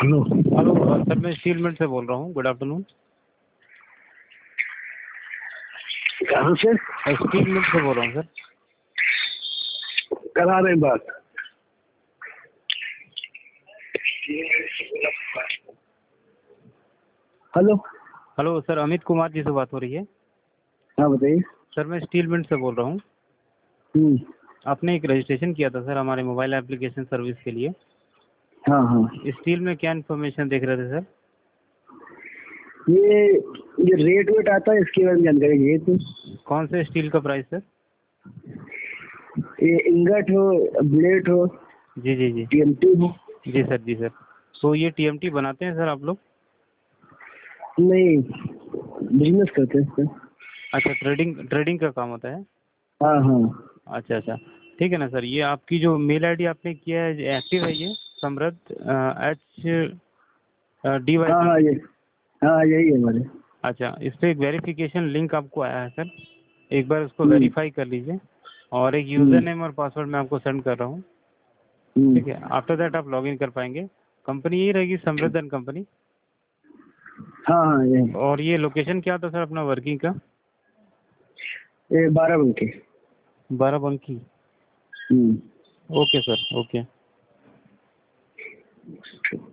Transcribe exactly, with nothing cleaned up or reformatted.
Hello. Hello sir, मैं steel mill से बोल रहा हूँ। Good afternoon. कहाँ से? स्टील मिल से बोल रहा हूँ सर। करा रहे हैं बात। Hello. Hello sir, Amit Kumar ji से बात हो रही है? हाँ बताइए। सर मैं स्टील मिल से बोल रहा हूँ। हम्म। आपने एक रजिस्ट्रेशन किया था सर हमारे मोबाइल एप्लीकेशन सर्विस के लिए। हाँ हाँ। स्टील में क्या इन्फॉर्मेशन देख रहे थे सर? ये ये रेट वेट आता है, इसके बारे में जानकारी चाहिए थी। कौन से स्टील का प्राइस सर? ये इंगट हो, ब्लेड हो, जी जी जी टीएमटी हो। जी सर जी सर। तो ये टीएमटी बनाते हैं सर आप लोग? नहीं, बिजनेस करते हैं इसका। अच्छा, ट्रेडिंग ट्रेडिंग का काम होता है। हाँ हाँ। अच्छा अच्छा, ठीक है ना सर। ये आपकी जो मेल आईडी आपने किया है एक्टिव है ये? समृद्ध एच डी वाई हाँ हाँ सी। ये हाँ यही है हमारे। अच्छा, इस पे एक वेरिफिकेशन लिंक आपको आया है सर, एक बार उसको हम्म वेरीफाई कर लीजिए। और एक यूज़र हम्म नेम और पासवर्ड मैं आपको सेंड कर रहा हूँ। हम्म। ठीक है, आफ्टर दैट आप लॉगिन कर पाएंगे। कंपनी यही रहेगी, समृद्ध एंड कंपनी। हाँ हाँ यही। और ये लोकेशन क्या था सर अपना वर्किंग का? ये Barabanki. Barabanki. Hmm. Okay sir, okay.